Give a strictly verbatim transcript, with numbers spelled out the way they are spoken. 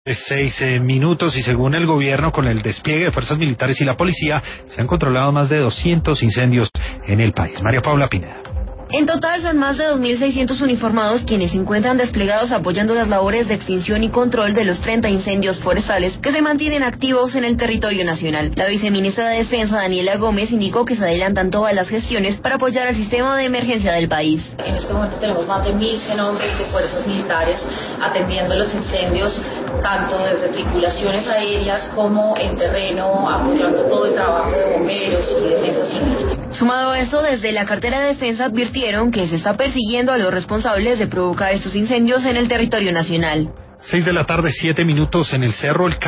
Seis eh, minutos y según el gobierno, con el despliegue de fuerzas militares y la policía, se han controlado más de doscientos incendios en el país. María Paula Pineda. En total son más de dos mil seiscientos uniformados quienes se encuentran desplegados apoyando las labores de extinción y control de los treinta incendios forestales que se mantienen activos en el territorio nacional. La viceministra de Defensa, Daniela Gómez, indicó que se adelantan todas las gestiones para apoyar al sistema de emergencia del país. En este momento tenemos más de mil cien hombres de fuerzas militares atendiendo los incendios, tanto desde tripulaciones aéreas como en terreno, apoyando todo el trabajo de bomberos y defensa civil. Sumado a esto, desde la cartera de defensa advirtieron que se está persiguiendo a los responsables de provocar estos incendios en el territorio nacional. Seis de la tarde, siete minutos en el cerro El